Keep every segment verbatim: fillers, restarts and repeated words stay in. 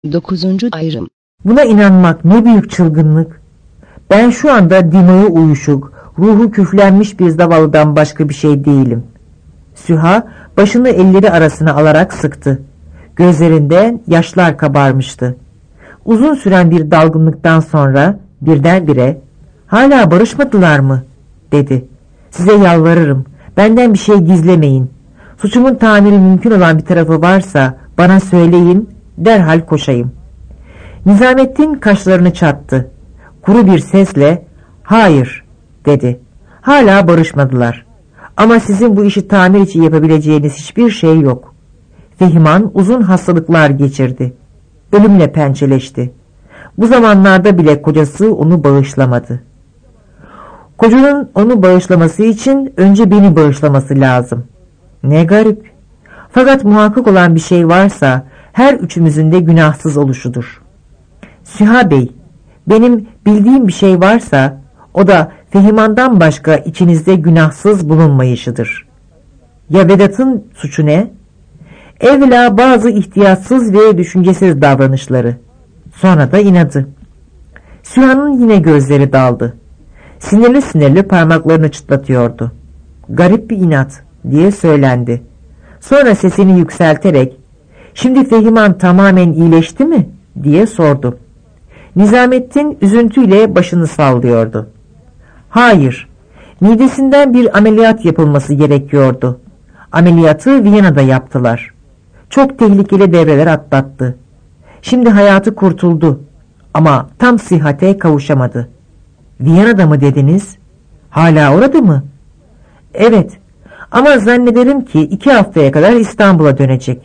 Dokuzuncu ayrım. Buna inanmak ne büyük çılgınlık. Ben şu anda dimağı uyuşuk, ruhu küflenmiş bir zavallıdan başka bir şey değilim. Süha başını elleri arasına alarak sıktı. Gözlerinden yaşlar kabarmıştı. Uzun süren bir dalgınlıktan sonra birdenbire "Hala barışmadılar mı?" dedi. "Size yalvarırım, benden bir şey gizlemeyin. Suçumun tamiri mümkün olan bir tarafı varsa bana söyleyin, derhal koşayım." Nizamettin kaşlarını çattı. Kuru bir sesle "Hayır," dedi. "Hala barışmadılar. Ama sizin bu işi tamir için yapabileceğiniz hiçbir şey yok." Fehiman uzun hastalıklar geçirdi. Ölümle pençeleşti. Bu zamanlarda bile kocası onu bağışlamadı. Kocanın onu bağışlaması için önce beni bağışlaması lazım. Ne garip. Fakat muhakkak olan bir şey varsa her üçümüzün de günahsız oluşudur. Süha Bey, benim bildiğim bir şey varsa o da Fehiman'dan başka içinizde günahsız bulunmayışıdır. Ya Vedat'ın suçu ne? Evvela bazı ihtiyatsız ve düşüncesiz davranışları. Sonra da inadı. Süha'nın yine gözleri daldı. Sinirli sinirli parmaklarını çıtlatıyordu. "Garip bir inat," diye söylendi. Sonra sesini yükselterek "Şimdi Fehiman tamamen iyileşti mi?" diye sordu. Nizamettin üzüntüyle başını sallıyordu. "Hayır, midesinden bir ameliyat yapılması gerekiyordu. Ameliyatı Viyana'da yaptılar. Çok tehlikeli devreler atlattı. Şimdi hayatı kurtuldu ama tam sıhhate kavuşamadı." "Viyana'da mı dediniz? Hala orada mı?" "Evet, ama zannederim ki iki haftaya kadar İstanbul'a dönecek."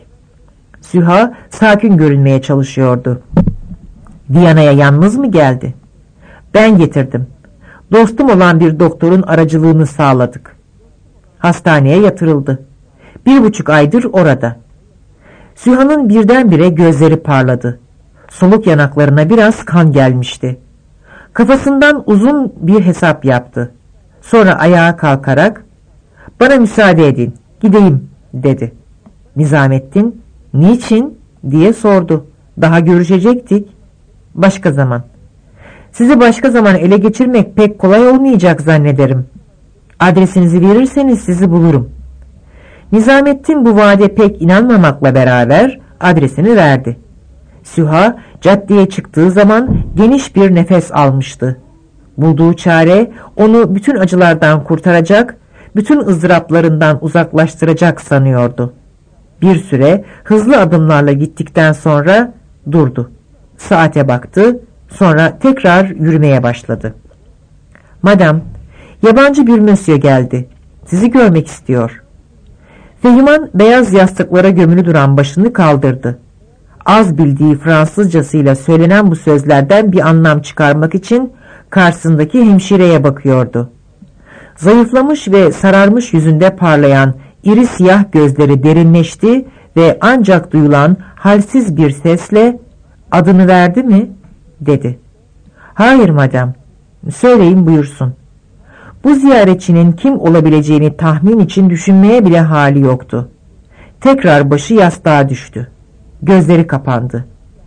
Süha sakin görünmeye çalışıyordu. "Viyana'ya yalnız mı geldi?" "Ben getirdim. Dostum olan bir doktorun aracılığını sağladık. Hastaneye yatırıldı. Bir buçuk aydır orada." Süha'nın birdenbire gözleri parladı. Soluk yanaklarına biraz kan gelmişti. Kafasından uzun bir hesap yaptı. Sonra ayağa kalkarak "Bana müsaade edin, gideyim," dedi. Nizamettin "Niçin?" diye sordu. "Daha görüşecektik." "Başka zaman." "Sizi başka zaman ele geçirmek pek kolay olmayacak zannederim. Adresinizi verirseniz sizi bulurum." Nizamettin bu vaade pek inanmamakla beraber adresini verdi. Süha caddeye çıktığı zaman geniş bir nefes almıştı. Bulduğu çare onu bütün acılardan kurtaracak, bütün ızdıraplarından uzaklaştıracak sanıyordu. Bir süre hızlı adımlarla gittikten sonra durdu. Saate baktı, sonra tekrar yürümeye başladı. "Madam, yabancı bir monsieur geldi. Sizi görmek istiyor." Fehiman beyaz yastıklara gömülü duran başını kaldırdı. Az bildiği Fransızcasıyla söylenen bu sözlerden bir anlam çıkarmak için karşısındaki hemşireye bakıyordu. Zayıflamış ve sararmış yüzünde parlayan iri siyah gözleri derinleşti ve ancak duyulan halsiz bir sesle "Adını verdi mi?" dedi. "Hayır madam." "Söyleyin buyursun." Bu ziyaretçinin kim olabileceğini tahmin için düşünmeye bile hali yoktu. Tekrar başı yastığa düştü. Gözleri kapandı.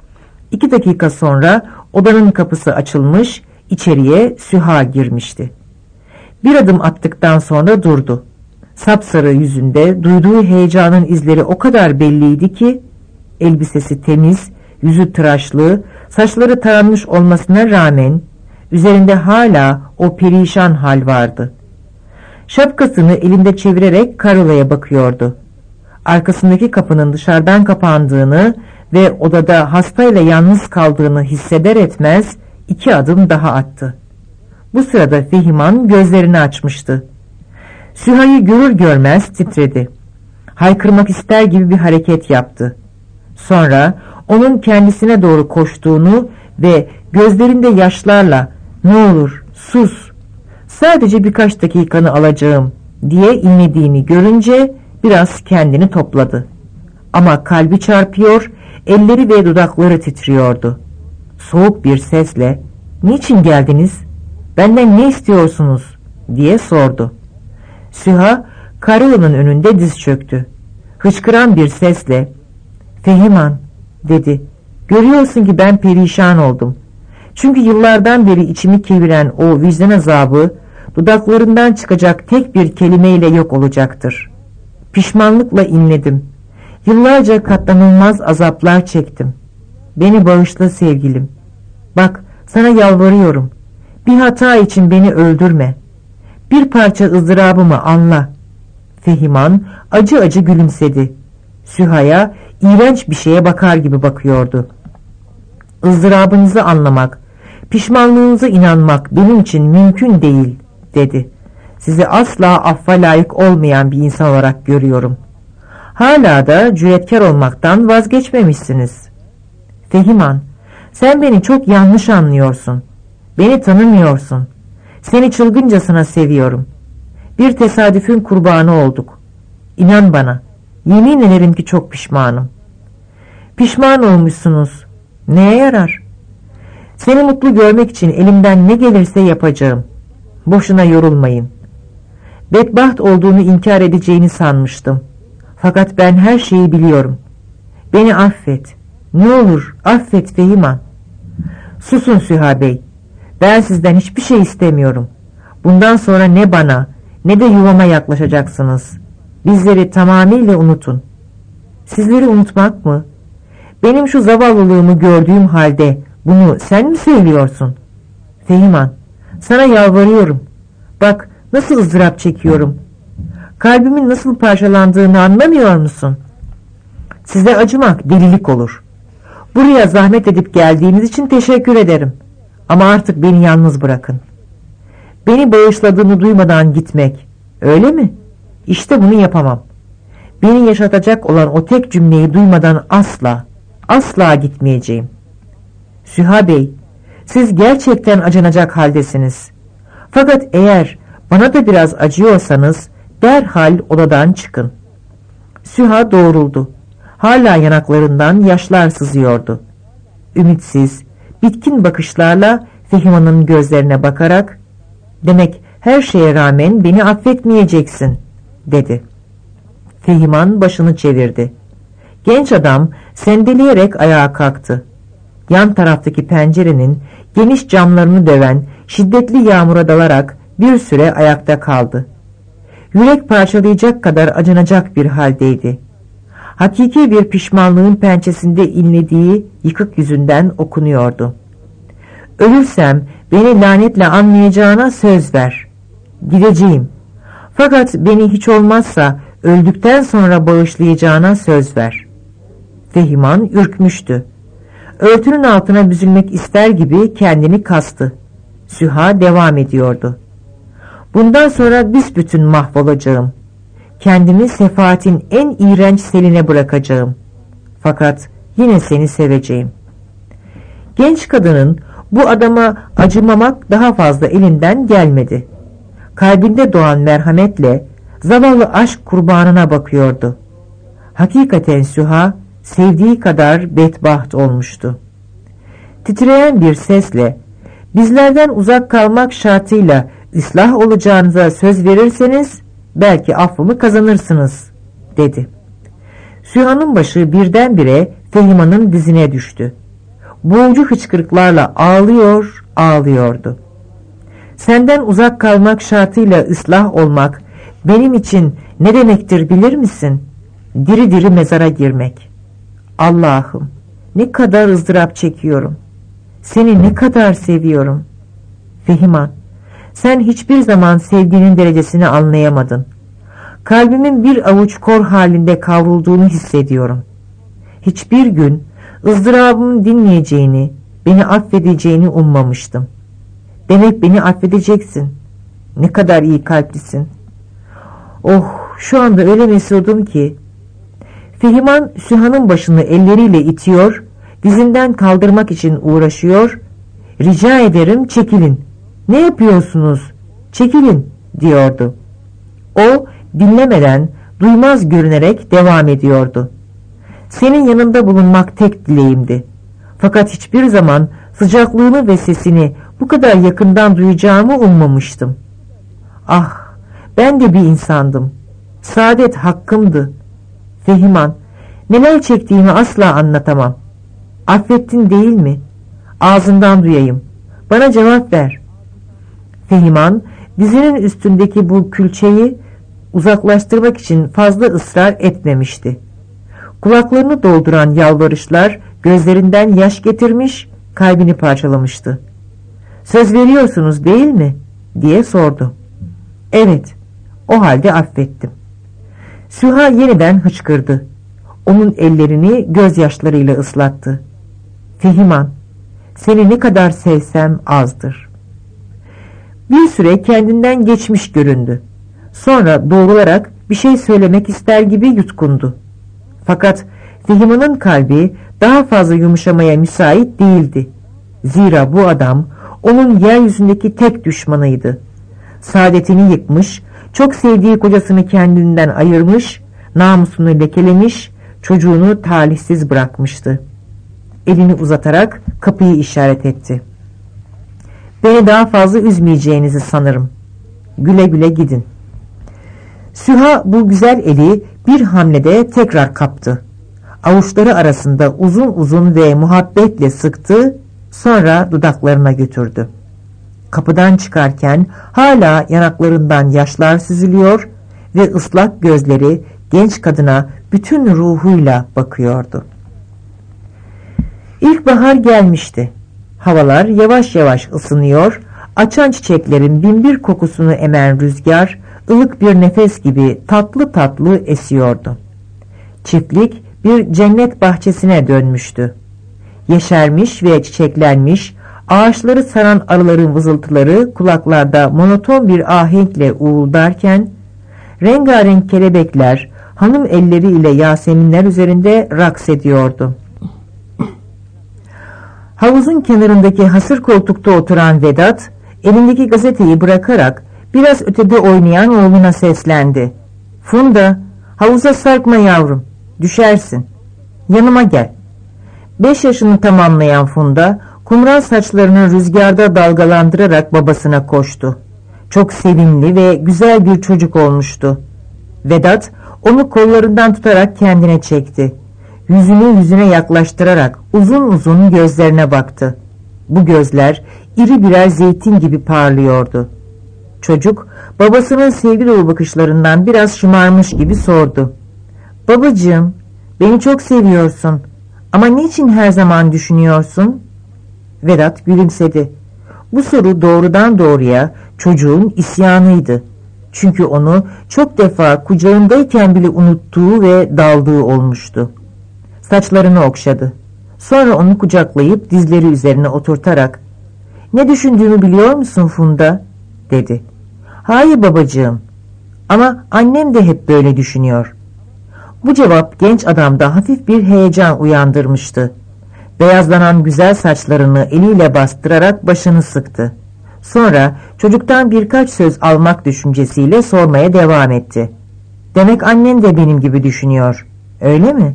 İki dakika sonra odanın kapısı açılmış, içeriye Süha girmişti. Bir adım attıktan sonra durdu. Sapsarı yüzünde duyduğu heyecanın izleri o kadar belliydi ki, elbisesi temiz, yüzü tıraşlı, saçları taranmış olmasına rağmen üzerinde hala o perişan hal vardı. Şapkasını elinde çevirerek Karola'ya bakıyordu. Arkasındaki kapının dışarıdan kapandığını ve odada hastayla yalnız kaldığını hisseder etmez iki adım daha attı. Bu sırada Fehiman gözlerini açmıştı. Süha'yı görür görmez titredi. Haykırmak ister gibi bir hareket yaptı. Sonra onun kendisine doğru koştuğunu ve gözlerinde yaşlarla "Ne olur sus, sadece birkaç dakikanı alacağım," diye inlediğini görünce biraz kendini topladı. Ama kalbi çarpıyor, elleri ve dudakları titriyordu. Soğuk bir sesle "Niçin geldiniz? Benden ne istiyorsunuz?" diye sordu. Süha Karola'nın önünde diz çöktü. Hıçkıran bir sesle "Fehiman," dedi. Görüyorsun ki ben perişan oldum. Çünkü yıllardan beri içimi keviren o vicdan azabı dudaklarından çıkacak tek bir kelimeyle yok olacaktır. Pişmanlıkla inledim. Yıllarca katlanılmaz azaplar çektim. Beni bağışla sevgilim. Bak, sana yalvarıyorum. Bir hata için beni öldürme. Bir parça ızdırabımı anla. Fehiman acı acı gülümsedi. Süha'ya iğrenç bir şeye bakar gibi bakıyordu. ''Izdırabınızı anlamak, pişmanlığınıza inanmak benim için mümkün değil.'' dedi. ''Sizi asla affa layık olmayan bir insan olarak görüyorum. Hala da cüretkar olmaktan vazgeçmemişsiniz.'' ''Fehiman, sen beni çok yanlış anlıyorsun. Beni tanımıyorsun. Seni çılgıncasına seviyorum. Bir tesadüfün kurbanı olduk. İnan bana, yemin ederim ki çok pişmanım.'' ''Pişman olmuşsunuz. Neye yarar? Seni mutlu görmek için elimden ne gelirse yapacağım. Boşuna yorulmayın. Bedbaht olduğunu inkar edeceğini sanmıştım. Fakat ben her şeyi biliyorum. Beni affet. Ne olur affet Fehiman.'' ''Susun Süha Bey. Ben sizden hiçbir şey istemiyorum. Bundan sonra ne bana ne de yuvama yaklaşacaksınız. Bizleri tamamıyla unutun.'' ''Sizleri unutmak mı? Benim şu zavallılığımı gördüğüm halde bunu sen mi söylüyorsun? Fehiman, sana yalvarıyorum. Bak nasıl ızdırap çekiyorum. Kalbimin nasıl parçalandığını anlamıyor musun? Size acımak delilik olur. Buraya zahmet edip geldiğiniz için teşekkür ederim. Ama artık beni yalnız bırakın. Beni bağışladığını duymadan gitmek, öyle mi? İşte bunu yapamam. Beni yaşatacak olan o tek cümleyi duymadan asla, asla gitmeyeceğim. Süha Bey, siz gerçekten acınacak haldesiniz. Fakat eğer bana da biraz acıyorsanız derhal odadan çıkın. Süha doğruldu. Hala yanaklarından yaşlar sızıyordu. Ümitsiz, bitkin bakışlarla Fehiman'ın gözlerine bakarak, ''Demek her şeye rağmen beni affetmeyeceksin.'' dedi. Fehiman başını çevirdi. Genç adam sendeleyerek ayağa kalktı. Yan taraftaki pencerenin geniş camlarını döven şiddetli yağmura dalarak bir süre ayakta kaldı. Yürek parçalayacak kadar acınacak bir haldeydi. Hakiki bir pişmanlığın pençesinde inlediği yıkık yüzünden okunuyordu. ''Ölürsem beni lanetle anmayacağına söz ver. Gideceğim. Fakat beni hiç olmazsa öldükten sonra bağışlayacağına söz ver.'' Fehiman ürkmüştü. Örtünün altına büzülmek ister gibi kendini kastı. Süha devam ediyordu. ''Bundan sonra büsbütün mahvolacağım. Kendimi sefaatin en iğrenç seline bırakacağım. Fakat yine seni seveceğim.'' Genç kadının bu adama acımamak daha fazla elinden gelmedi. Kalbinde doğan merhametle zavallı aşk kurbanına bakıyordu. Hakikaten Süha sevdiği kadar bedbaht olmuştu. Titreyen bir sesle, ''Bizlerden uzak kalmak şartıyla ıslah olacağınıza söz verirseniz belki affımı kazanırsınız.'' dedi. Süha'nın başı birdenbire Fehiman'ın dizine düştü. Boğucu hıçkırıklarla ağlıyor, ağlıyordu. ''Senden uzak kalmak şartıyla ıslah olmak benim için ne demektir bilir misin? Diri diri mezara girmek. Allah'ım, ne kadar ızdırap çekiyorum. Seni ne kadar seviyorum. Fehiman, sen hiçbir zaman sevginin derecesini anlayamadın. Kalbimin bir avuç kor halinde kavrulduğunu hissediyorum. Hiçbir gün ızdırabımı dinmeyeceğini, beni affedeceğini ummamıştım. Demek beni affedeceksin. Ne kadar iyi kalplisin. Oh, şu anda öyle mesudum ki. Fehiman Süha'nın başını elleriyle itiyor, dizinden kaldırmak için uğraşıyor. Rica ederim çekilin. Ne yapıyorsunuz? Çekilin diyordu. O dinlemeden, duymaz görünerek devam ediyordu. Senin yanında bulunmak tek dileğimdi. Fakat hiçbir zaman sıcaklığını ve sesini bu kadar yakından duyacağımı ummamıştım. Ah, ben de bir insandım. Saadet hakkımdı. Fehiman, neler çektiğimi asla anlatamam. Affettin değil mi? Ağzından duyayım. Bana cevap ver. Fehiman dizinin üstündeki bu külçeyi uzaklaştırmak için fazla ısrar etmemişti. Kulaklarını dolduran yalvarışlar gözlerinden yaş getirmiş, kalbini parçalamıştı. Söz veriyorsunuz değil mi? Diye sordu. Evet, o halde affettim. Süha yeniden hıçkırdı. Onun ellerini gözyaşlarıyla ıslattı. Fehiman, seni ne kadar sevsem azdır. Bir süre kendinden geçmiş göründü. Sonra doğrularak bir şey söylemek ister gibi yutkundu. Fakat Fehiman'ın kalbi daha fazla yumuşamaya müsait değildi. Zira bu adam onun yeryüzündeki tek düşmanıydı. Saadetini yıkmış, çok sevdiği kocasını kendinden ayırmış, namusunu lekelemiş, çocuğunu talihsiz bırakmıştı. Elini uzatarak kapıyı işaret etti. Beni daha fazla üzmeyeceğinizi sanırım. Güle güle gidin. Süha bu güzel eli bir hamlede tekrar kaptı. Avuçları arasında uzun uzun ve muhabbetle sıktı, sonra dudaklarına götürdü. Kapıdan çıkarken hala yanaklarından yaşlar süzülüyor ve ıslak gözleri genç kadına bütün ruhuyla bakıyordu. İlkbahar gelmişti. Havalar yavaş yavaş ısınıyor, açan çiçeklerin binbir kokusunu emen rüzgar, ılık bir nefes gibi tatlı tatlı esiyordu. Çiftlik bir cennet bahçesine dönmüştü. Yeşermiş ve çiçeklenmiş, ağaçları saran arıların vızıltıları kulaklarda monoton bir ahenkle uğuldarken, rengarenk kelebekler hanım elleriyle yaseminler üzerinde raks ediyordu. Havuzun kenarındaki hasır koltukta oturan Vedat, elindeki gazeteyi bırakarak biraz ötede oynayan oğluna seslendi. Funda, havuza sarkma yavrum, düşersin. Yanıma gel. Beş yaşını tamamlayan Funda, kumral saçlarını rüzgarda dalgalandırarak babasına koştu. Çok sevimli ve güzel bir çocuk olmuştu. Vedat, onu kollarından tutarak kendine çekti. Yüzünü yüzüne yaklaştırarak uzun uzun gözlerine baktı. Bu gözler iri birer zeytin gibi parlıyordu. Çocuk babasının sevgi dolu bakışlarından biraz şımarmış gibi sordu. Babacığım, beni çok seviyorsun ama niçin her zaman düşünüyorsun? Vedat gülümsedi. Bu soru doğrudan doğruya çocuğun isyanıydı. Çünkü onu çok defa kucağındayken bile unuttuğu ve daldığı olmuştu. Saçlarını okşadı. Sonra onu kucaklayıp dizleri üzerine oturtarak "Ne düşündüğümü biliyor musun Funda?" dedi. "Hayır babacığım, ama annem de hep böyle düşünüyor." Bu cevap genç adamda hafif bir heyecan uyandırmıştı. Beyazlanan güzel saçlarını eliyle bastırarak başını sıktı. Sonra çocuktan birkaç söz almak düşüncesiyle sormaya devam etti. "Demek annen de benim gibi düşünüyor, öyle mi?"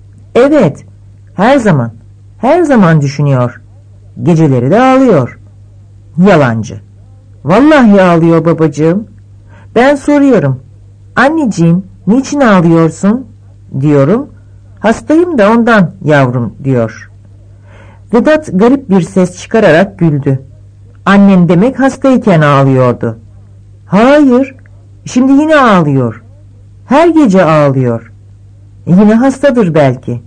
"Evet, her zaman, her zaman düşünüyor. Geceleri de ağlıyor." "Yalancı." "Vallahi ağlıyor babacığım. Ben soruyorum, anneciğim niçin ağlıyorsun?" Diyorum, "Hastayım da ondan yavrum," diyor. Vedat garip bir ses çıkararak güldü. "Annen demek hastayken ağlıyordu." "Hayır, şimdi yine ağlıyor. Her gece ağlıyor. Yine hastadır belki."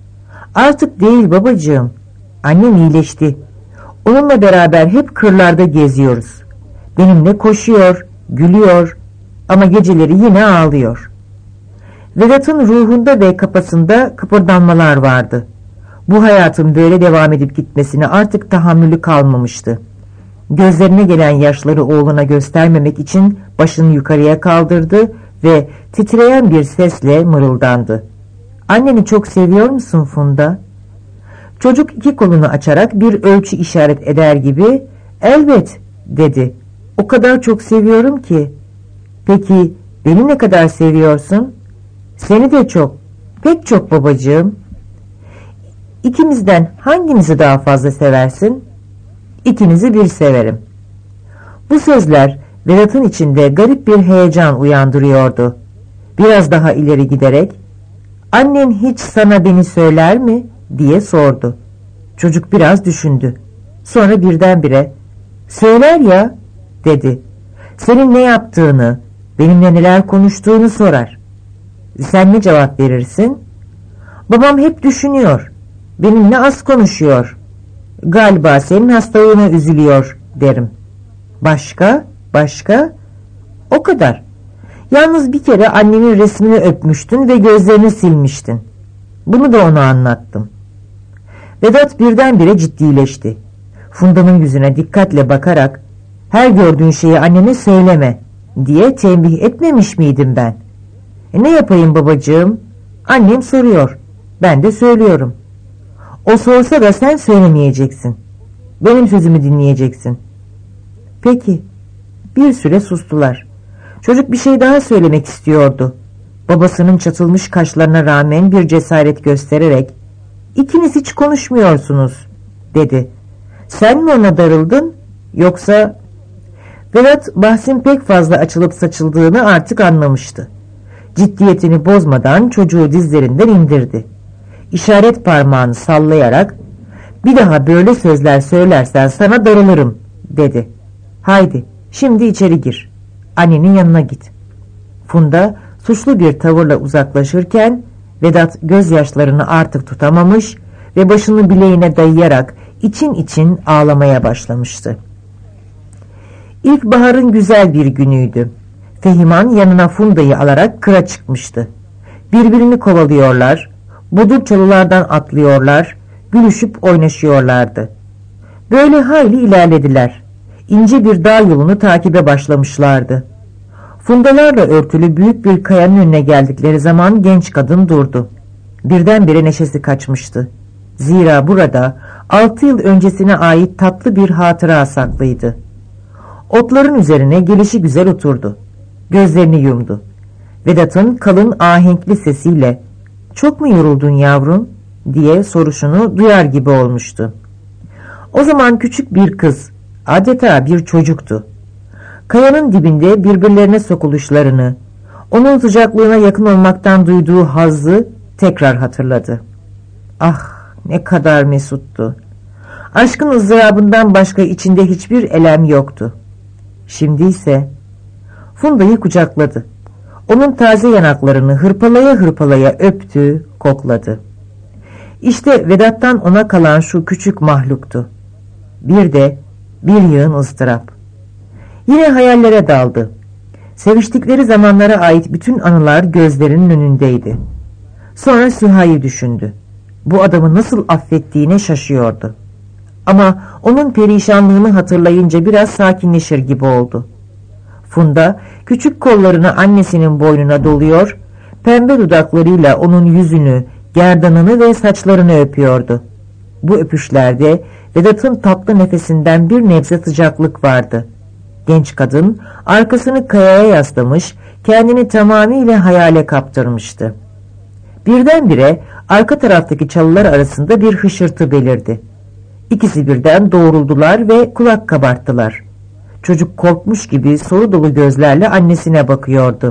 "Artık değil babacığım. Annem iyileşti. Onunla beraber hep kırlarda geziyoruz. Benimle koşuyor, gülüyor ama geceleri yine ağlıyor." Vedat'ın ruhunda ve kafasında kıpırdanmalar vardı. Bu hayatın böyle devam edip gitmesine artık tahammülü kalmamıştı. Gözlerine gelen yaşları oğluna göstermemek için başını yukarıya kaldırdı ve titreyen bir sesle mırıldandı. "Anneni çok seviyor musun Funda?" Çocuk iki kolunu açarak bir ölçü işaret eder gibi "Elbet," dedi. "O kadar çok seviyorum ki." "Peki beni ne kadar seviyorsun?" "Seni de çok, pek çok babacığım." "İkimizden hangimizi daha fazla seversin?" "İkinizi bir severim." Bu sözler Vedat'ın içinde garip bir heyecan uyandırıyordu. Biraz daha ileri giderek "Annen hiç sana beni söyler mi?" diye sordu. Çocuk biraz düşündü. Sonra birdenbire "Söyler ya," dedi. "Senin ne yaptığını, benimle neler konuştuğunu sorar. Sen ne cevap verirsin?" "Babam hep düşünüyor. Benimle az konuşuyor. Galiba senin hastalığına üzülüyor," derim. "Başka? Başka?" "O kadar. Yalnız bir kere annemin resmini öpmüştün ve gözlerini silmiştin. Bunu da ona anlattım." Vedat birdenbire ciddileşti. Funda'nın yüzüne dikkatle bakarak "Her gördüğün şeyi annene söyleme," diye tembih etmemiş miydim ben? E ne yapayım babacığım? Annem soruyor. Ben de söylüyorum. O sorsa da sen söylemeyeceksin. Benim sözümü dinleyeceksin. Peki. Bir süre sustular. Çocuk bir şey daha söylemek istiyordu. Babasının çatılmış kaşlarına rağmen bir cesaret göstererek "İkiniz hiç konuşmuyorsunuz," dedi. "Sen mi ona darıldın yoksa?" Vedat bahsin pek fazla açılıp saçıldığını artık anlamıştı. Ciddiyetini bozmadan çocuğu dizlerinden indirdi. İşaret parmağını sallayarak "Bir daha böyle sözler söylersen sana darılırım," dedi. "Haydi şimdi içeri gir. Annenin yanına git." Funda suçlu bir tavırla uzaklaşırken Vedat gözyaşlarını artık tutamamış ve başını bileğine dayayarak için için ağlamaya başlamıştı. İlkbaharın güzel bir günüydü. Fehiman yanına Funda'yı alarak kıra çıkmıştı. Birbirini kovalıyorlar, bodur çalılardan atlıyorlar, gülüşüp oynaşıyorlardı. Böyle hayli ilerlediler. İnce bir dağ yolunu takibe başlamışlardı. Fundalarla örtülü büyük bir kayanın önüne geldikleri zaman genç kadın durdu. Birdenbire neşesi kaçmıştı. Zira burada altı yıl öncesine ait tatlı bir hatıra saklıydı. Otların üzerine gelişigüzel oturdu. Gözlerini yumdu. Vedat'ın kalın ahenkli sesiyle "Çok mu yoruldun yavrum?" diye soruşunu duyar gibi olmuştu. O zaman küçük bir kız, adeta bir çocuktu. Kayanın dibinde birbirlerine sokuluşlarını, onun sıcaklığına yakın olmaktan duyduğu hazzı tekrar hatırladı. Ah, ne kadar mesuttu. Aşkın ızdırabından başka içinde hiçbir elem yoktu. Şimdi ise Funda'yı kucakladı. Onun taze yanaklarını hırpalaya hırpalaya öptü, kokladı. İşte Vedat'tan ona kalan şu küçük mahluktu. Bir de bir yığın ızdırap. Yine hayallere daldı. Seviştikleri zamanlara ait bütün anılar gözlerinin önündeydi. Sonra Süha'yı düşündü. Bu adamı nasıl affettiğine şaşıyordu. Ama onun perişanlığını hatırlayınca biraz sakinleşir gibi oldu. Funda küçük kollarını annesinin boynuna doluyor, pembe dudaklarıyla onun yüzünü, gerdanını ve saçlarını öpüyordu. Bu öpüşlerde Vedat'ın tatlı nefesinden bir nebze sıcaklık vardı. Genç kadın arkasını kayaya yaslamış, kendini tamamıyla hayale kaptırmıştı. Birdenbire arka taraftaki çalılar arasında bir hışırtı belirdi. İkisi birden doğruldular ve kulak kabarttılar. Çocuk korkmuş gibi soru dolu gözlerle annesine bakıyordu.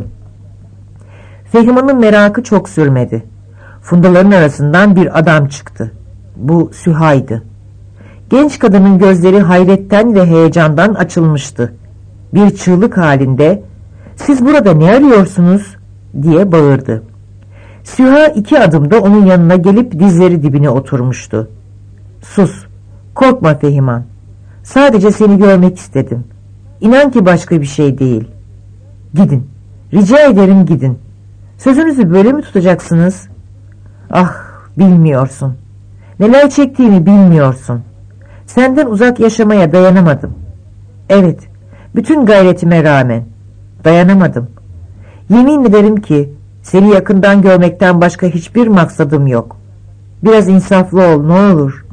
Fehiman'ın merakı çok sürmedi. Fundaların arasından bir adam çıktı. Bu Süha'ydı. Genç kadının gözleri hayretten ve heyecandan açılmıştı. Bir çığlık halinde "Siz burada ne arıyorsunuz?" diye bağırdı. Süha iki adımda onun yanına gelip dizleri dibine oturmuştu. "Sus, korkma Fehiman. Sadece seni görmek istedim. İnan ki başka bir şey değil. Gidin, rica ederim gidin. Sözünüzü böyle mi tutacaksınız? Ah, bilmiyorsun. Neler çektiğimi bilmiyorsun. Senden uzak yaşamaya dayanamadım. Evet, bütün gayretime rağmen dayanamadım. Yemin ederim ki seni yakından görmekten başka hiçbir maksadım yok. Biraz insaflı ol ne olur."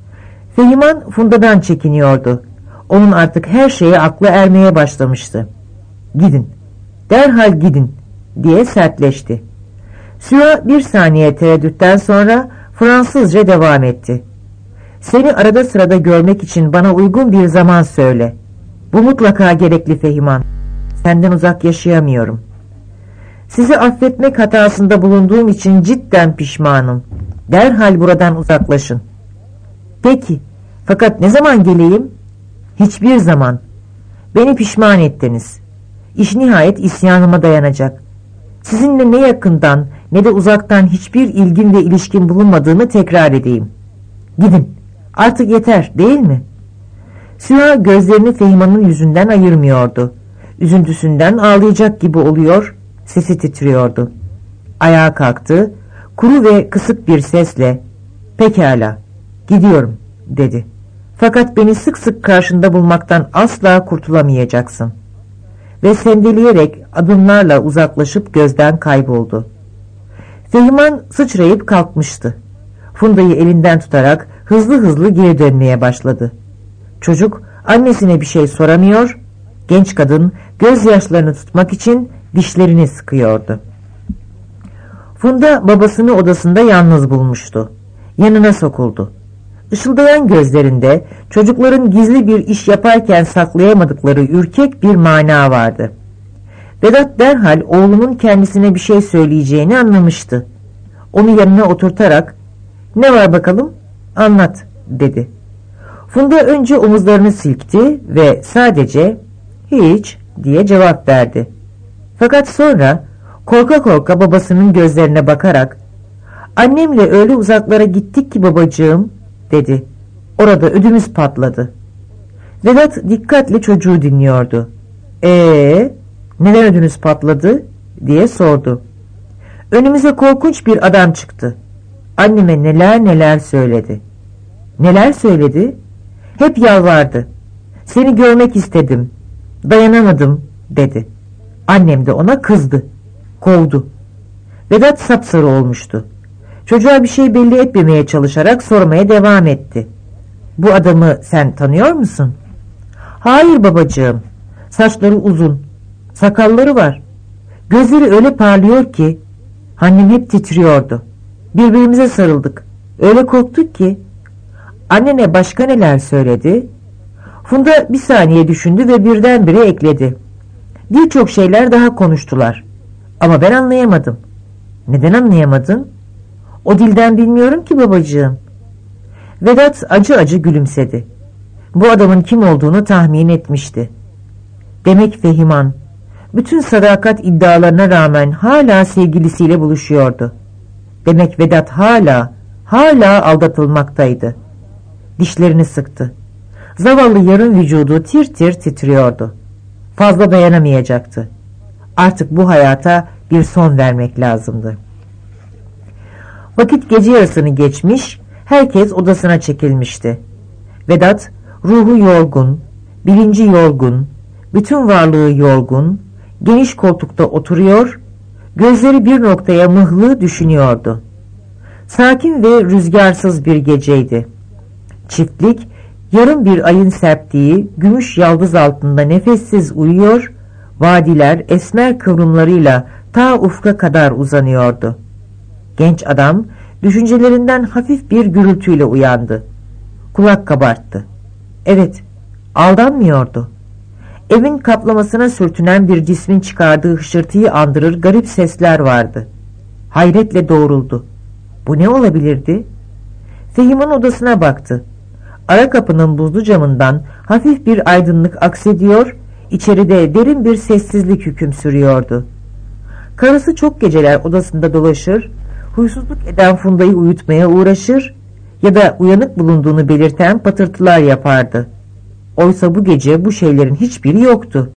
Fehiman Funda'dan çekiniyordu. Onun artık her şeye aklı ermeye başlamıştı. "Gidin, derhal gidin," diye sertleşti. Süha bir saniye tereddütten sonra Fransızca devam etti. "Seni arada sırada görmek için bana uygun bir zaman söyle. Bu mutlaka gerekli Fehiman. Senden uzak yaşayamıyorum. Sizi affetmek hatasında bulunduğum için cidden pişmanım. Derhal buradan uzaklaşın." Peki, fakat ne zaman geleyim? Hiçbir zaman. Beni pişman ettiniz. İş nihayet isyanıma dayanacak. Sizinle ne yakından ne de uzaktan hiçbir ilgin ve ilişkin bulunmadığını tekrar edeyim. Gidin, artık yeter değil mi? Süha gözlerini Fehima'nın yüzünden ayırmıyordu. Üzüntüsünden ağlayacak gibi oluyor, sesi titriyordu. Ayağa kalktı, kuru ve kısık bir sesle, "Pekala, gidiyorum," dedi. "Fakat beni sık sık karşında bulmaktan asla kurtulamayacaksın." Ve sendeleyerek adımlarla uzaklaşıp gözden kayboldu. Fehiman sıçrayıp kalkmıştı. Funda'yı elinden tutarak hızlı hızlı geri dönmeye başladı. Çocuk annesine bir şey soramıyor, genç kadın gözyaşlarını tutmak için dişlerini sıkıyordu. Funda babasını odasında yalnız bulmuştu. Yanına sokuldu. Işıldayan gözlerinde çocukların gizli bir iş yaparken saklayamadıkları ürkek bir mana vardı. Vedat derhal oğlunun kendisine bir şey söyleyeceğini anlamıştı. Onu yanına oturtarak "Ne var bakalım, anlat," dedi. Funda önce omuzlarını silkti ve sadece "Hiç," diye cevap verdi. Fakat sonra korka korka babasının gözlerine bakarak "Annemle öyle uzaklara gittik ki babacığım," dedi. Orada ödümüz patladı. Vedat dikkatle çocuğu dinliyordu. "Ee, neden ödünüz patladı?" diye sordu. "Önümüze korkunç bir adam çıktı. Anneme neler neler söyledi." "Neler söyledi?" "Hep yalvardı. Seni görmek istedim. Dayanamadım," dedi. Annem de ona kızdı. Kovdu." Vedat sapsarı olmuştu. Çocuğa bir şey belli etmemeye çalışarak sormaya devam etti. "Bu adamı sen tanıyor musun?" "Hayır babacığım. Saçları uzun. Sakalları var. Gözleri öyle parlıyor ki." Annem hep titriyordu. "Birbirimize sarıldık. Öyle korktuk ki." "Annene başka neler söyledi?" Funda bir saniye düşündü ve birdenbire ekledi. "Birçok şeyler daha konuştular. Ama ben anlayamadım." "Neden anlayamadın?" "O dilden bilmiyorum ki babacığım." Vedat acı acı gülümsedi. Bu adamın kim olduğunu tahmin etmişti. Demek Fehiman, bütün sadakat iddialarına rağmen hala sevgilisiyle buluşuyordu. Demek Vedat hala, hala aldatılmaktaydı. Dişlerini sıktı. Zavallı yarım vücudu tir tir titriyordu. Fazla dayanamayacaktı. Artık bu hayata bir son vermek lazımdı. Vakit gece yarısını geçmiş, herkes odasına çekilmişti. Vedat, ruhu yorgun, bilinci yorgun, bütün varlığı yorgun, geniş koltukta oturuyor, gözleri bir noktaya mıhlı düşünüyordu. Sakin ve rüzgarsız bir geceydi. Çiftlik, yarım bir ayın serptiği gümüş yaldız altında nefessiz uyuyor, vadiler esmer kıvrımlarıyla ta ufka kadar uzanıyordu. Genç adam düşüncelerinden hafif bir gürültüyle uyandı. Kulak kabarttı. Evet, aldanmıyordu. Evin kaplamasına sürtünen bir cismin çıkardığı hışırtıyı andırır garip sesler vardı. Hayretle doğruldu. Bu ne olabilirdi? Fehim'in odasına baktı. Ara kapının buzlu camından hafif bir aydınlık aksediyor, içeride derin bir sessizlik hüküm sürüyordu. Karısı çok geceler odasında dolaşır, huysuzluk eden Funda'yı uyutmaya uğraşır ya da uyanık bulunduğunu belirten patırtılar yapardı. Oysa bu gece bu şeylerin hiçbiri yoktu.